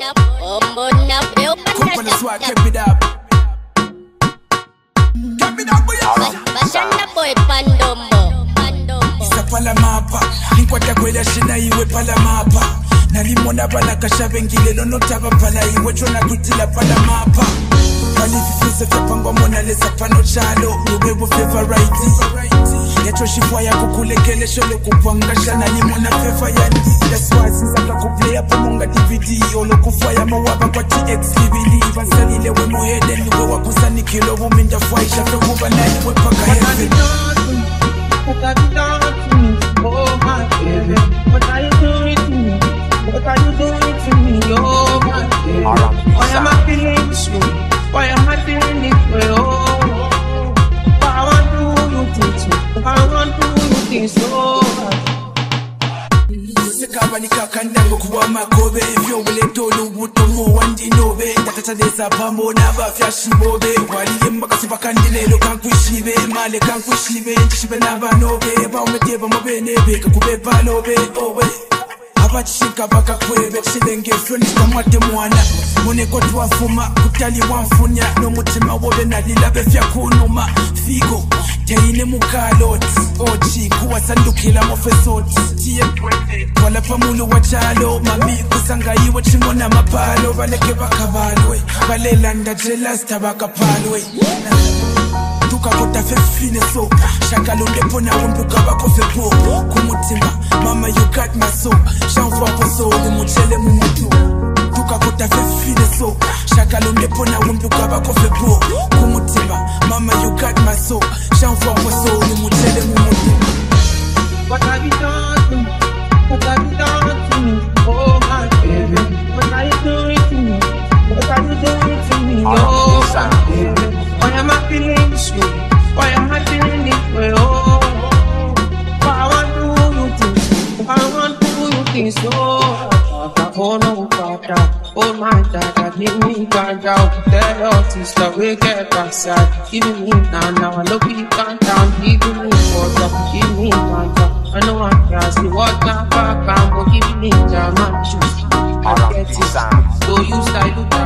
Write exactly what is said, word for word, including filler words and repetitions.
Company swag, keep it up. Keep it up, boy. Bashanda boy Pandombo. Isa palamapa, ninkwata kwela shina iwe palamapa. Nalimona bala kashabengile lono taba pala iwe chona kutila palamapa. Palififize fepangwa mona lesa pano chalo, iwe bo favorite. Yetro shifwa ya kukulekele sholo kupanga shana limona fefa yani. That's why since I can play up among a D V D, olo kufaya mawaba kwa T X T V D. Vansalile we muhede luwe wakusani kilo wuminda fwaisha fekuba na iwe paka heaven. What have you done to me? Oh my baby, what are you doing to me? What are you doing to me? Oh my baby, why am I feeling this way? Why am I feeling this way? Oh, why I want to do you things so? I want to do you things so. Sekaba nikakandango kuwa makobe Vyo wile tolu butomo wandi nobe Ndatata desa pambo na bafya shibobe Waliye mbakasi bakandilelo kankwishibe Male kankwishibe Ntishibe naba nobe Ba umedeba mobenebe kakube balobe Owe Abachishika baka kwebe Chilenge friends kamwate mwana Moneko tuwafuma Kutali wanfunya No mutima wobe nalila befya kunuma Figo Teine mukaloti Ochi kuwa sandukila mofesoti Tiye Wala pamulu wachalo Mami kusanga iwe chingona mapalo Baleke bakabalwe Balelanda jelas tabaka palwe Tuka kota fefine so Shakalunde pona wumbuka bako fepo Kumutima Mama you got my soul Shanfwa po so Limuchele mumutu Tuka kota fefine so Shakalunde pona wumbuka bako fepo Kumutima Mama you got my soul Shanfwa po so Limuchele mumutu. What have you done to me? What have you done to me? Oh my baby, what are you doing to me? What are you doing to me? Oh my baby, why am I feeling this way? Why am I feeling this way? Oh, why I want to do you things? I want to do you things so. Oh no, Papa, oh my dada, give me ganja. Tell your sister we get outside. Give me now, now I love you calm down. Give me water, give me ganja. I know I can't see what I'm back, but give me jam and juice. I get it. So you style